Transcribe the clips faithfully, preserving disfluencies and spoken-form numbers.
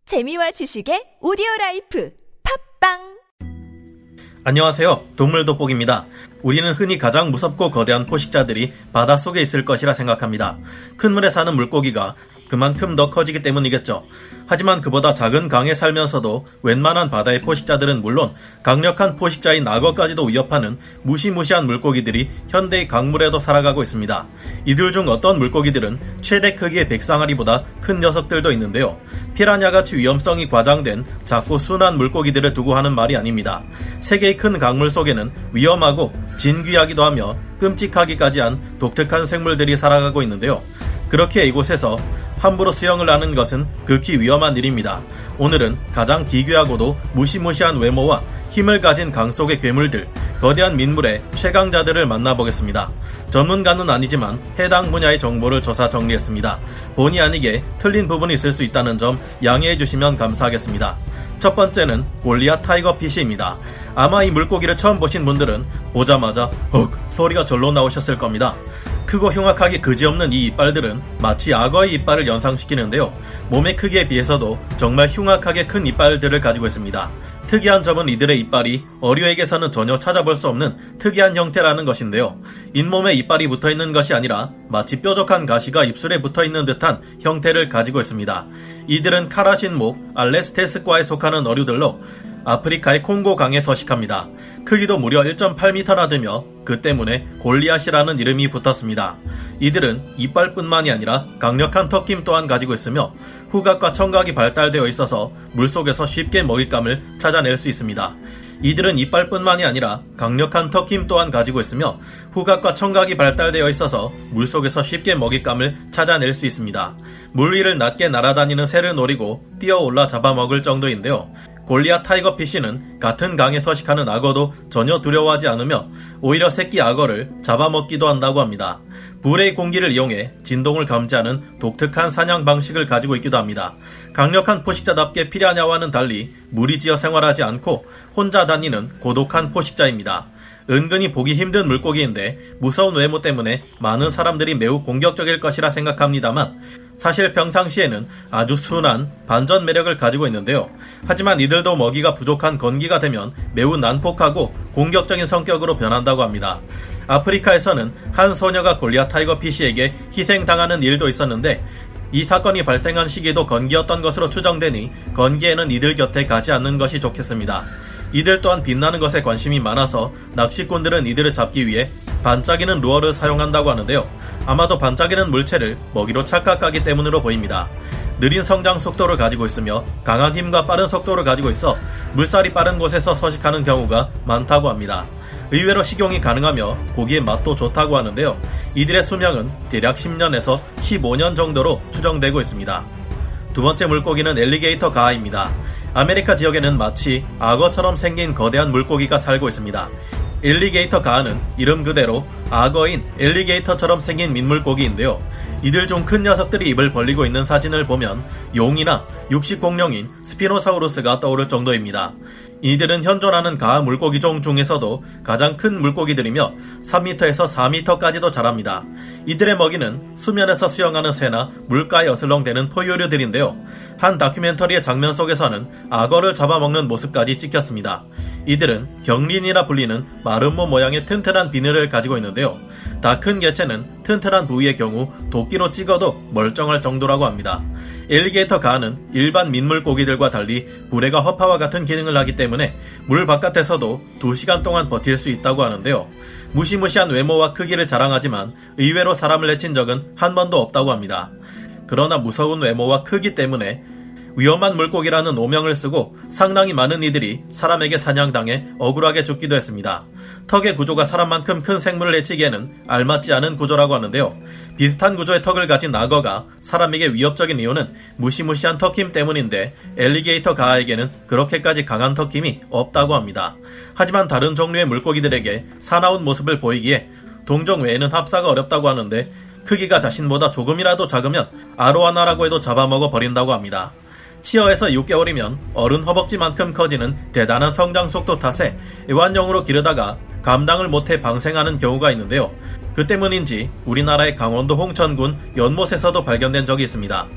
재미와 지식의 오디오라이프 팝빵. 안녕하세요. 동물돋보기입니다. 우리는 흔히 가장 무섭고 거대한 포식자들이 바닷속에 있을 것이라 생각합니다. 큰 물에 사는 물고기가 그만큼 더 커지기 때문이겠죠. 하지만 그보다 작은 강에 살면서도 웬만한 바다의 포식자들은 물론 강력한 포식자인 악어까지도 위협하는 무시무시한 물고기들이 현대의 강물에도 살아가고 있습니다. 이들 중 어떤 물고기들은 최대 크기의 백상아리보다 큰 녀석들도 있는데요. 피라냐같이 위험성이 과장된 작고 순한 물고기들을 두고 하는 말이 아닙니다. 세계의 큰 강물 속에는 위험하고 진귀하기도 하며 끔찍하기까지 한 독특한 생물들이 살아가고 있는데요. 그렇게 이곳에서 함부로 수영을 하는 것은 극히 위험한 일입니다. 오늘은 가장 기괴하고도 무시무시한 외모와 힘을 가진 강 속의 괴물들, 거대한 민물의 최강자들을 만나보겠습니다. 전문가는 아니지만 해당 분야의 정보를 조사 정리했습니다. 본의 아니게 틀린 부분이 있을 수 있다는 점 양해해 주시면 감사하겠습니다. 첫 번째는 골리앗 타이거피쉬입니다. 아마 이 물고기를 처음 보신 분들은 보자마자 헉 소리가 절로 나오셨을 겁니다. 크고 흉악하게 그지없는 이 이빨들은 마치 악어의 이빨을 연상시키는데요. 몸의 크기에 비해서도 정말 흉악하게 큰 이빨들을 가지고 있습니다. 특이한 점은 이들의 이빨이 어류에게서는 전혀 찾아볼 수 없는 특이한 형태라는 것인데요. 잇몸에 이빨이 붙어있는 것이 아니라 마치 뾰족한 가시가 입술에 붙어있는 듯한 형태를 가지고 있습니다. 이들은 카라신목 알레스테스과에 속하는 어류들로 아프리카의 콩고 강에 서식합니다. 크기도 무려 일 점 팔 미터나 되며 그 때문에 골리앗이라는 이름이 붙었습니다. 이들은 이빨뿐만이 아니라 강력한 턱힘 또한 가지고 있으며 후각과 청각이 발달되어 있어서 물속에서 쉽게 먹잇감을 찾아낼 수 있습니다. 이들은 이빨뿐만이 아니라 강력한 턱힘 또한 가지고 있으며 후각과 청각이 발달되어 있어서 물속에서 쉽게 먹잇감을 찾아낼 수 있습니다. 물 위를 낮게 날아다니는 새를 노리고 뛰어올라 잡아먹을 정도인데요. 골리앗 타이거피쉬는 같은 강에 서식하는 악어도 전혀 두려워하지 않으며 오히려 새끼 악어를 잡아먹기도 한다고 합니다. 불의 공기를 이용해 진동을 감지하는 독특한 사냥 방식을 가지고 있기도 합니다. 강력한 포식자답게 피라냐와는 달리 무리지어 생활하지 않고 혼자 다니는 고독한 포식자입니다. 은근히 보기 힘든 물고기인데 무서운 외모 때문에 많은 사람들이 매우 공격적일 것이라 생각합니다만 사실 평상시에는 아주 순한 반전 매력을 가지고 있는데요. 하지만 이들도 먹이가 부족한 건기가 되면 매우 난폭하고 공격적인 성격으로 변한다고 합니다. 아프리카에서는 한 소녀가 골리앗 타이거피쉬에게 희생당하는 일도 있었는데 이 사건이 발생한 시기도 건기였던 것으로 추정되니 건기에는 이들 곁에 가지 않는 것이 좋겠습니다. 이들 또한 빛나는 것에 관심이 많아서 낚시꾼들은 이들을 잡기 위해 반짝이는 루어를 사용한다고 하는데요. 아마도 반짝이는 물체를 먹이로 착각하기 때문으로 보입니다. 느린 성장 속도를 가지고 있으며 강한 힘과 빠른 속도를 가지고 있어 물살이 빠른 곳에서 서식하는 경우가 많다고 합니다. 의외로 식용이 가능하며 고기의 맛도 좋다고 하는데요. 이들의 수명은 대략 십 년에서 십오 년 정도로 추정되고 있습니다. 두 번째 물고기는 엘리게이터 가아입니다. 아메리카 지역에는 마치 악어처럼 생긴 거대한 물고기가 살고 있습니다. 엘리게이터 가아는 이름 그대로 악어인 엘리게이터처럼 생긴 민물고기인데요. 이들 중 큰 녀석들이 입을 벌리고 있는 사진을 보면 용이나 육식 공룡인 스피노사우루스가 떠오를 정도입니다. 이들은 현존하는 가아 물고기종 중에서도 가장 큰 물고기들이며 삼 미터에서 사 미터까지도 자랍니다. 이들의 먹이는 수면에서 수영하는 새나 물가에 어슬렁대는 포유류들인데요. 한 다큐멘터리의 장면 속에서는 악어를 잡아먹는 모습까지 찍혔습니다. 이들은 경린이라 불리는 마름모 모양의 튼튼한 비늘을 가지고 있는데요. 다 큰 개체는 튼튼한 부위의 경우 도끼로 찍어도 멀쩡할 정도라고 합니다. 엘리게이터 가아는 일반 민물고기들과 달리 불에가 허파와 같은 기능을 하기 때문에 물 바깥에서도 두 시간 동안 버틸 수 있다고 하는데요. 무시무시한 외모와 크기를 자랑하지만 의외로 사람을 해친 적은 한 번도 없다고 합니다. 그러나 무서운 외모와 크기 때문에 위험한 물고기라는 오명을 쓰고 상당히 많은 이들이 사람에게 사냥당해 억울하게 죽기도 했습니다. 턱의 구조가 사람만큼 큰 생물을 해치기에는 알맞지 않은 구조라고 하는데요. 비슷한 구조의 턱을 가진 악어가 사람에게 위협적인 이유는 무시무시한 턱힘 때문인데 엘리게이터 가아에게는 그렇게까지 강한 턱힘이 없다고 합니다. 하지만 다른 종류의 물고기들에게 사나운 모습을 보이기에 동종 외에는 합사가 어렵다고 하는데 크기가 자신보다 조금이라도 작으면 아로하나라고 해도 잡아먹어 버린다고 합니다. 치어에서 육 개월이면 어른 허벅지만큼 커지는 대단한 성장 속도 탓에 애완용으로 기르다가 감당을 못해 방생하는 경우가 있는데요. 그 때문인지 우리나라의 강원도 홍천군 연못에서도 발견된 적이 있습니다.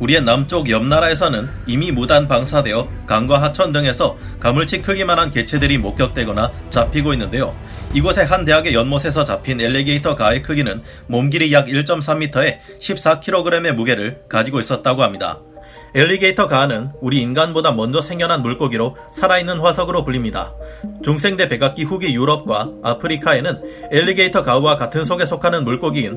우리의 남쪽 옆나라에서는 이미 무단 방사되어 강과 하천 등에서 가물치 크기만한 개체들이 목격되거나 잡히고 있는데요. 이곳의 한 대학의 연못에서 잡힌 엘리게이터 가의 크기는 몸길이 약 일 점 삼 미터에 십사 킬로그램의 무게를 가지고 있었다고 합니다. 엘리게이터 가는 우리 인간보다 먼저 생겨난 물고기로 살아있는 화석으로 불립니다. 중생대 백악기 후기 유럽과 아프리카에는 엘리게이터 가와 같은 속에 속하는 물고기인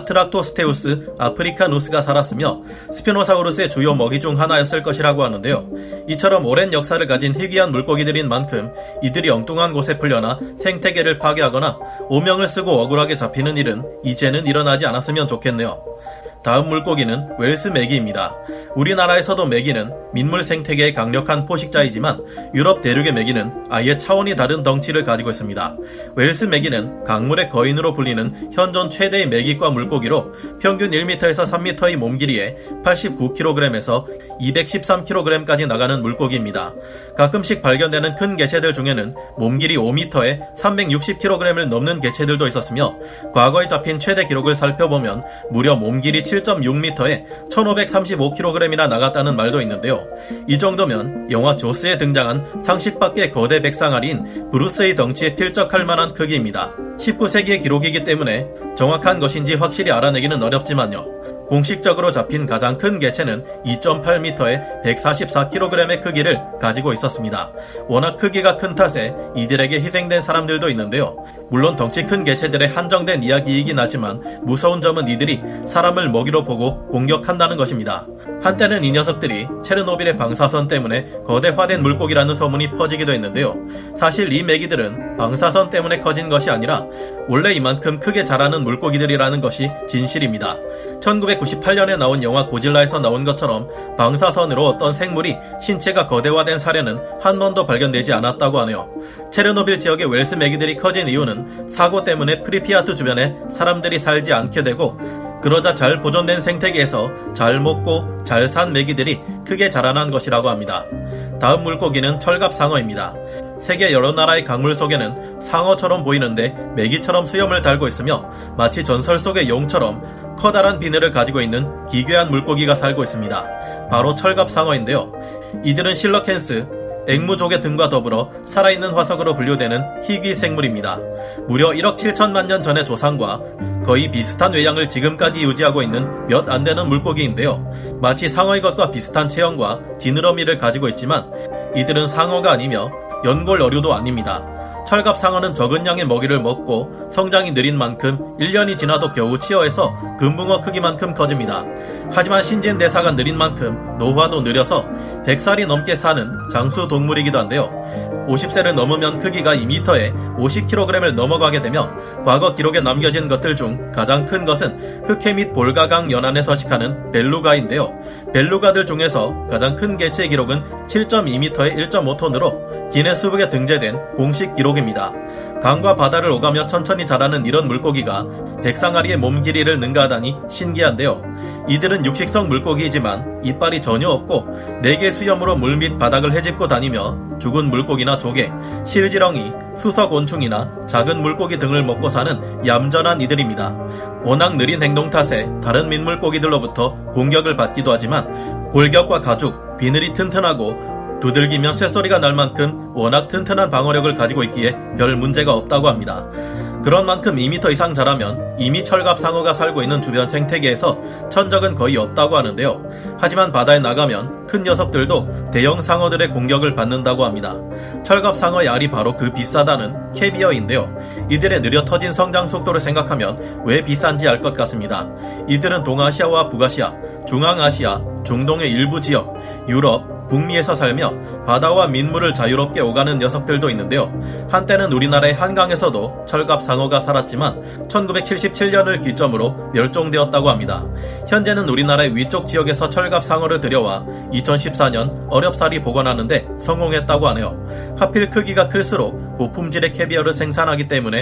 아트락토스테우스 아프리카누스가 살았으며 스피노사우루스의 주요 먹이 중 하나였을 것이라고 하는데요. 이처럼 오랜 역사를 가진 희귀한 물고기들인 만큼 이들이 엉뚱한 곳에 풀려나 생태계를 파괴하거나 오명을 쓰고 억울하게 잡히는 일은 이제는 일어나지 않았으면 좋겠네요. 다음 물고기는 웰스 메기입니다. 우리나라에서도 메기는 민물 생태계의 강력한 포식자이지만 유럽 대륙의 메기는 아예 차원이 다른 덩치를 가지고 있습니다. 웰스 메기는 강물의 거인으로 불리는 현존 최대의 메기과 물고기로 평균 일 미터에서 삼 미터의 몸길이에 팔십구 킬로그램에서 이백십삼 킬로그램까지 나가는 물고기입니다. 가끔씩 발견되는 큰 개체들 중에는 몸길이 오 미터에 삼백육십 킬로그램을 넘는 개체들도 있었으며 과거에 잡힌 최대 기록을 살펴보면 무려 몸길이 칠 점 육 미터에 천오백삼십오 킬로그램이나 나갔다는 말도 있는데요. 이 정도면 영화 조스에 등장한 상식 밖의 거대 백상아리인 브루스의 덩치에 필적할 만한 크기입니다. 십구 세기의 기록이기 때문에 정확한 것인지 확실히 알아내기는 어렵지만요. 공식적으로 잡힌 가장 큰 개체는 이 점 팔 미터에 백사십사 킬로그램의 크기를 가지고 있었습니다. 워낙 크기가 큰 탓에 이들에게 희생된 사람들도 있는데요. 물론 덩치 큰 개체들의 한정된 이야기이긴 하지만 무서운 점은 이들이 사람을 먹이로 보고 공격한다는 것입니다. 한때는 이 녀석들이 체르노빌의 방사선 때문에 거대화된 물고기라는 소문이 퍼지기도 했는데요. 사실 이 메기들은 방사선 때문에 커진 것이 아니라 원래 이만큼 크게 자라는 물고기들이라는 것이 진실입니다. 천구백구십팔 년에 나온 영화 고질라에서 나온 것처럼 방사선으로 어떤 생물이 신체가 거대화된 사례는 한 번도 발견되지 않았다고 하네요. 체르노빌 지역의 웰스 메기들이 커진 이유는 사고 때문에 프리피아트 주변에 사람들이 살지 않게 되고 그러자 잘 보존된 생태계에서 잘 먹고 잘 산 메기들이 크게 자라난 것이라고 합니다. 다음 물고기는 철갑상어입니다. 세계 여러 나라의 강물 속에는 상어처럼 보이는데 메기처럼 수염을 달고 있으며 마치 전설 속의 용처럼 커다란 비늘을 가지고 있는 기괴한 물고기가 살고 있습니다. 바로 철갑상어인데요. 이들은 실러캔스, 앵무족의 등과 더불어 살아있는 화석으로 분류되는 희귀 생물입니다. 무려 일억 칠천만 년 전의 조상과 거의 비슷한 외양을 지금까지 유지하고 있는 몇 안 되는 물고기인데요. 마치 상어의 것과 비슷한 체형과 지느러미를 가지고 있지만 이들은 상어가 아니며 연골 어류도 아닙니다. 철갑상어는 적은 양의 먹이를 먹고 성장이 느린 만큼 일 년이 지나도 겨우 치어에서 금붕어 크기만큼 커집니다. 하지만 신진대사가 느린 만큼 노화도 느려서 백 살이 넘게 사는 장수 동물이기도 한데요. 오십 세를 넘으면 크기가 이 미터에 오십 킬로그램을 넘어가게 되며 과거 기록에 남겨진 것들 중 가장 큰 것은 흑해 및 볼가강 연안에 서식하는 벨루가인데요. 벨루가들 중에서 가장 큰 개체의 기록은 칠 점 이 미터에 일 점 오 톤으로 기네스북에 등재된 공식 기록입니다. 강과 바다를 오가며 천천히 자라는 이런 물고기가 백상아리의 몸 길이를 능가하다니 신기한데요. 이들은 육식성 물고기이지만 이빨이 전혀 없고 네 개 수염으로 물 밑 바닥을 헤집고 다니며 죽은 물고기나 조개, 실지렁이, 수석곤충이나 작은 물고기 등을 먹고 사는 얌전한 이들입니다. 워낙 느린 행동 탓에 다른 민물고기들로부터 공격을 받기도 하지만 골격과 가죽, 비늘이 튼튼하고 두들기며 쇳소리가 날 만큼 워낙 튼튼한 방어력을 가지고 있기에 별 문제가 없다고 합니다. 그런 만큼 이 미터 이상 자라면 이미 철갑상어가 살고 있는 주변 생태계에서 천적은 거의 없다고 하는데요. 하지만 바다에 나가면 큰 녀석들도 대형 상어들의 공격을 받는다고 합니다. 철갑상어의 알이 바로 그 비싸다는 캐비어인데요. 이들의 느려 터진 성장 속도를 생각하면 왜 비싼지 알 것 같습니다. 이들은 동아시아와 북아시아, 중앙아시아, 중동의 일부 지역, 유럽, 북미에서 살며 바다와 민물을 자유롭게 오가는 녀석들도 있는데요. 한때는 우리나라의 한강에서도 철갑상어가 살았지만 천구백칠십칠 년을 기점으로 멸종되었다고 합니다. 현재는 우리나라의 위쪽 지역에서 철갑상어를 들여와 이천십사 년 어렵사리 복원하는데 성공했다고 하네요. 하필 크기가 클수록 고품질의 캐비어를 생산하기 때문에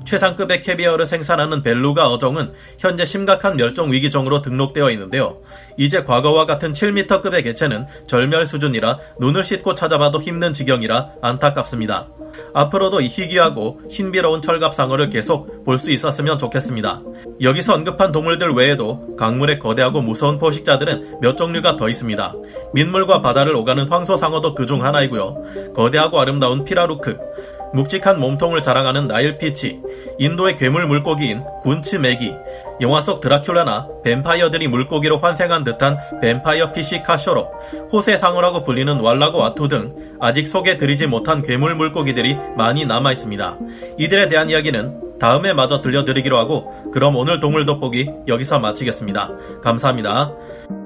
최상급의 캐비어를 생산하는 벨루가 어종은 현재 심각한 멸종 위기종으로 등록되어 있는데요. 이제 과거와 같은 칠 미터급의 개체는 절멸 수준이라 눈을 씻고 찾아봐도 힘든 지경이라 안타깝습니다. 앞으로도 이 희귀하고 신비로운 철갑상어를 계속 볼 수 있었으면 좋겠습니다. 여기서 언급한 동물들 외에도 강물의 거대하고 무서운 포식자들은 몇 종류가 더 있습니다. 민물과 바다를 오가는 황소상어도 그중 하나이고요. 거대하고 아름다운 피라루크, 묵직한 몸통을 자랑하는 나일피치, 인도의 괴물 물고기인 군츠메기, 영화 속 드라큘라나 뱀파이어들이 물고기로 환생한 듯한 뱀파이어 피시 카쇼로, 호세상어라고 불리는 왈라고 와토 등 아직 소개드리지 못한 괴물 물고기들이 많이 남아있습니다. 이들에 대한 이야기는 다음에 마저 들려드리기로 하고, 그럼 오늘 동물 돋보기 여기서 마치겠습니다. 감사합니다.